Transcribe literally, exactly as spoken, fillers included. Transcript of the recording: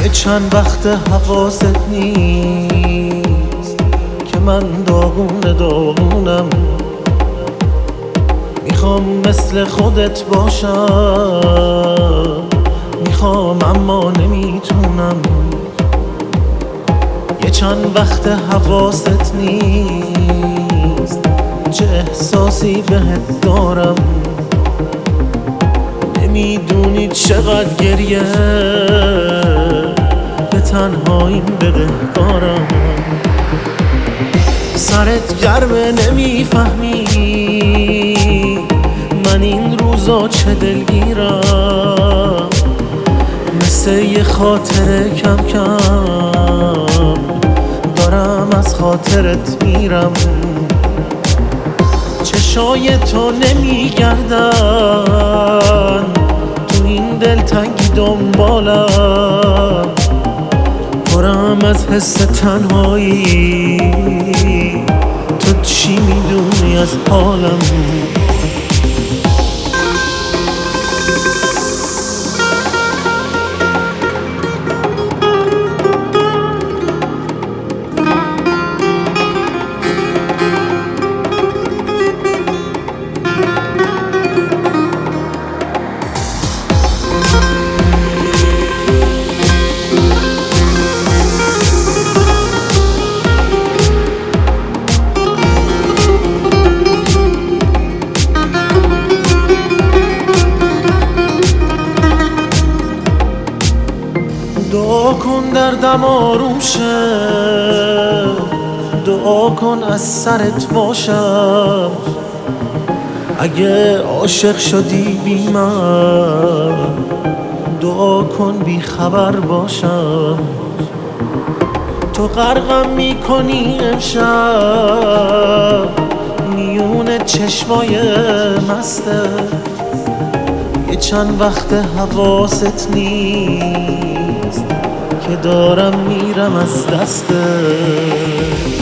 یه چند وقت حواست نیست که من داغون داغونم. میخوام مثل خودت باشم، میخوام اما نمیتونم. یه چند وقت حواست نیست چه احساسی بهت دارم. نمیدونی چقدر گریه به تنهاییم بدهکارم. سرت گرمه نمیفهمی من این روزا چه دلگیرم. مثل یه خاطره کم کم دارم از خاطرت میرم. چشای تو نمیگردن تو این دلتنگی دنبالم. پرم از حس تنهایی، تو چی میدونی از حالم؟ دعا کن دردم آروم شه، دعا کن از سرت باشم. اگه عاشق شدی بی من، دعا کن بی خبر باشم. تو غرقم میکنی امشب میون چشمای مسته. یه چند وقت حواست نیست که دارم میرم از دسته.